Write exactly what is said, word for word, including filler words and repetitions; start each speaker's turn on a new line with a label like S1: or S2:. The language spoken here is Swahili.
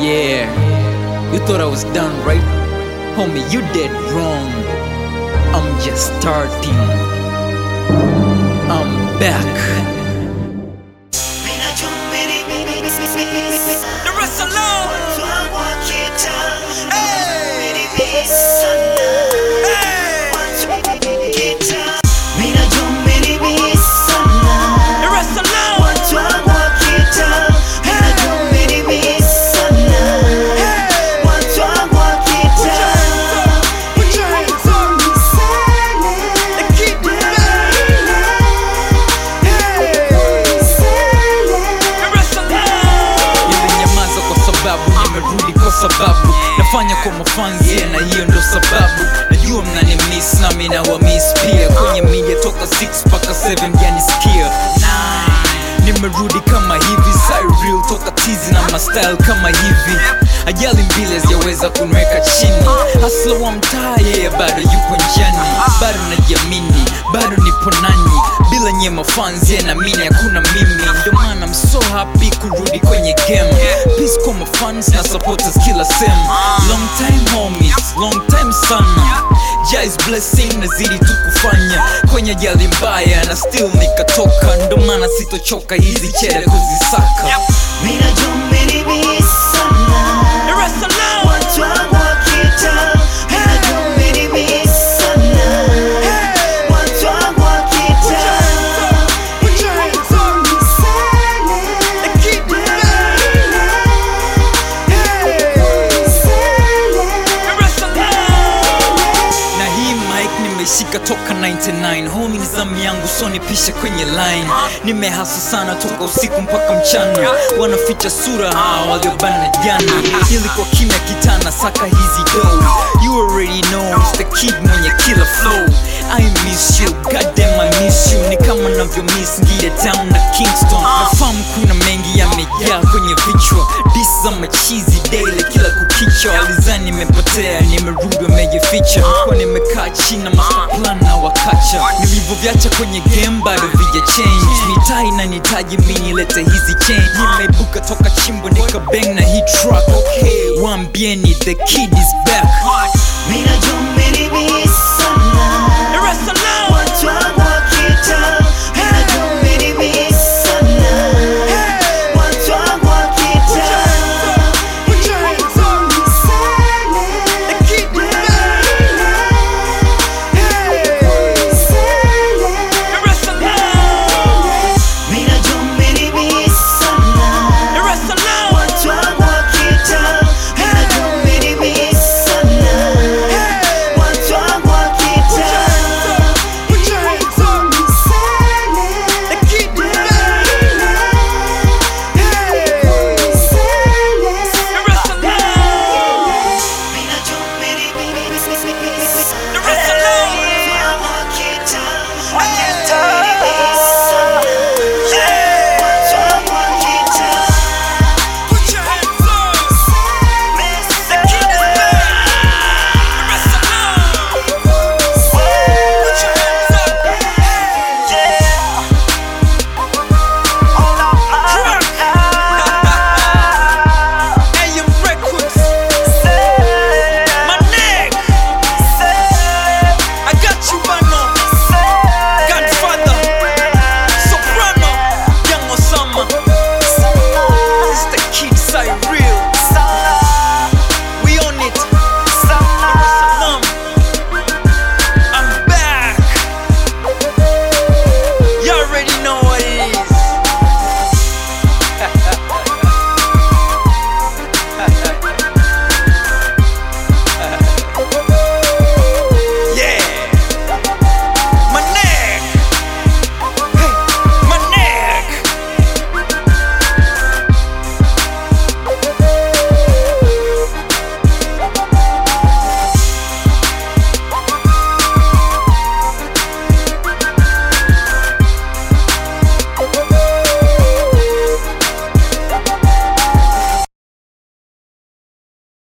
S1: Yeah, you thought I was done, right? Homie, you dead wrong. I'm just starting. I'm back.
S2: The rest alone.
S1: Nimerudi kwa sababu nafanya kwa mafanzi, na hiyo ndo sababu najua mnani miss na mimi na wa miss pia. Kwenye media toka six paka seven yanisikia. Nimerudi kama hivi, Cyril toka tizi na mastyle kama hivi. Ajali mbili hazijaweza kunweka chini. Hustler wa mtaa, yeye bado yupo njiani. Bado najiamini, bado nipo nanyi. Bila nye mafanzi na mimi hakuna mimi. Ndio maana I'm so happy kurudi kwenye game. Peace kwa mafans na supporters kila sehemu. Long time homies, long time sana. Jai's blessing nazidi tu kufanya. Kwenye ajali mbaya na still nikatoka. Ndio maana sitochoka hizi chere kuzisaka.
S2: Mina jumini miss sana. The rest alone. Watu wangu wakita. Mina jumini miss sana. Watu wangu wakita. Put your hands on me. And keep it burning. The rest alone.
S1: Na hii mic nimeshika toka ninety-nine. Homie ni zamu yangu, so nipishe kwenye line. Nimehasa sana toka usiku mpaka mchana. Wanaficha sura hao waliobana jana. Ili kwa kimya kitana saka hizi dough. You already know it's the kid mwenye killer flow. I miss you, goddamn I miss you. Ni kama navyo miss Ngida Town na Kingston. Nafahamu kuna mengi yamejaa kwenye vichwa. This za machizi daily kila kukicha. Walizani nimepotea, nimerudi wamejificha. Kwa nimekaa chini na master plan na wakacha. Nilivyoviacha kwenye game bado vija change. Mitaa inanihitaji mimi nilete hizi change. Nimeibuka toka chimbo nika bang na hii track. Okay, waambieni the kid is back.